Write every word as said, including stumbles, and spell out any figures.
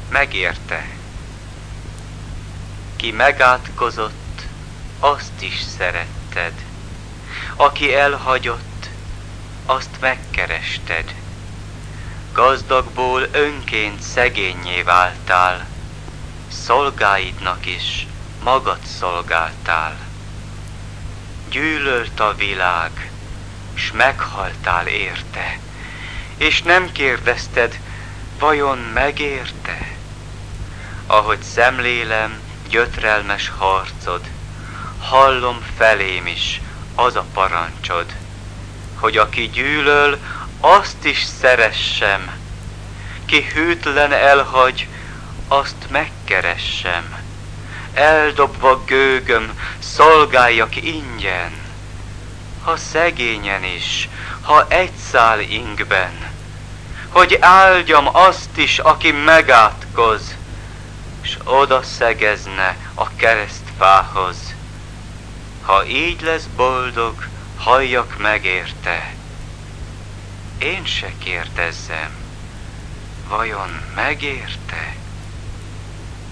megérte. Ki megátkozott, azt is szeretted. Aki elhagyott, azt megkerested. Gazdagból önként szegénnyé váltál, szolgáidnak is magad szolgáltál. Gyűlölt a világ, s meghaltál érte, és nem kérdezted, vajon megérte? Ahogy szemlélem gyötrelmes harcod, hallom felém is az a parancsod, hogy aki gyűlöl, azt is szeressem, ki hűtlen elhagy, azt megkeressem. Eldobva gőgöm, szolgáljak ingyen, ha szegényen is, ha egy szál ingben, hogy áldjam azt is, aki megátkoz, s oda szegezne a keresztfához. Ha így lesz boldog, halljak meg érte. Én se kérdezzem, vajon megérte?